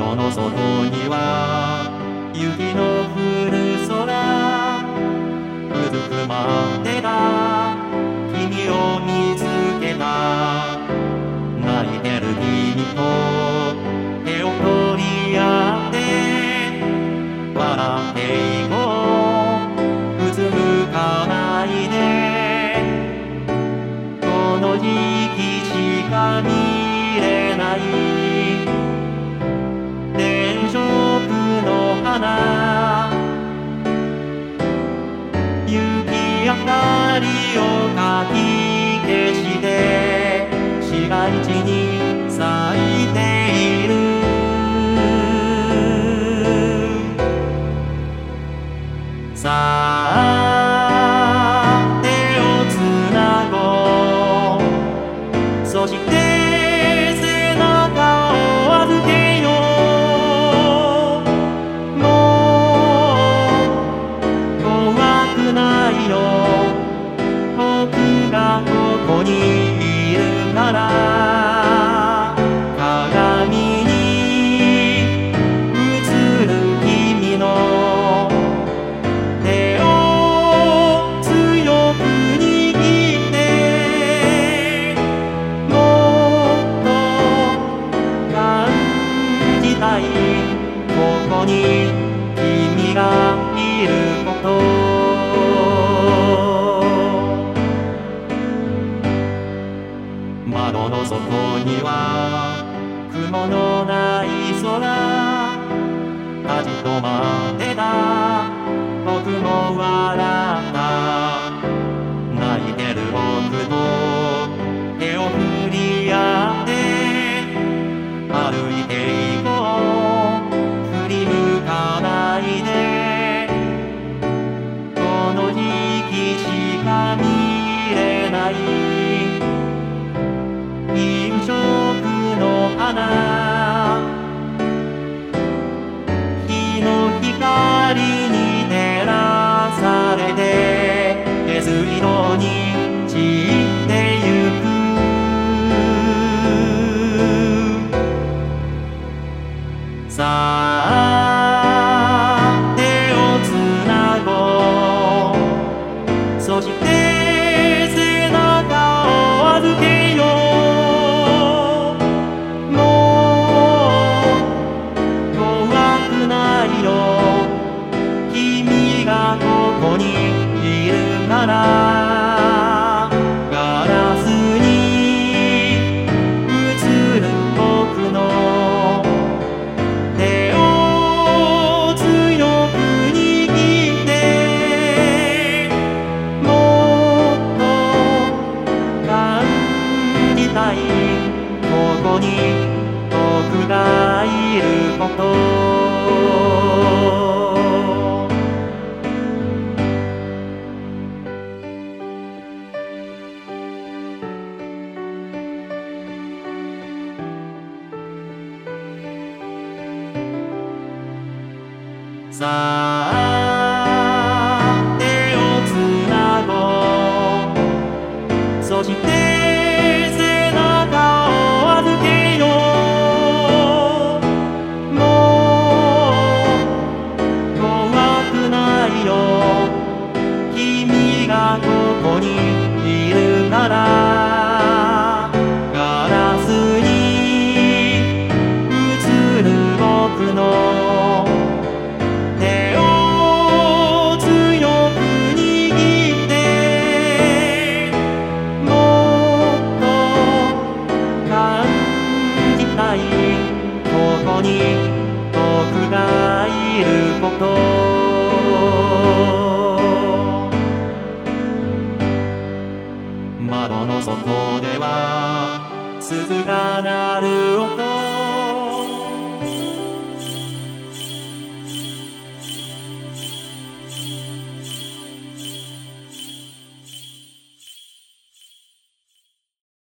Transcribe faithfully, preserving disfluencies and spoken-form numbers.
窓の外には雪の降る空、うずくまってた君を見つけた。泣いてる君と手を取り合って笑っていこう、うつむかないで。この時期しか見れない電飾の花、雪明かりをかき消して市街地に咲いている。さあ手をつなごう、そして背中を預けよう。もう怖くないよ、僕がここにいるから。鏡に映る君の手を強く握って、もっと感じたいここに君がいること。窓の外には雲のない空、立ち止まってた僕も笑った。泣いてる僕と手を振り合って歩いていこう、振り向かないで。この時期しか見れない銀色の花、日の光に照らされて水色に散ってゆく。さあ手をつなごう、そして背中を預けよう。君がここにいるから。ガラスに映る僕の手を強く握って、もっと感じたいここに僕がいること。さあ手をつなごう、そして背中を預けよう。もう怖くないよ、君がここにいるから。ガラスに映る僕の手を強く握って、もっと感じたいここに僕がいること。窓の外では鈴が鳴る音、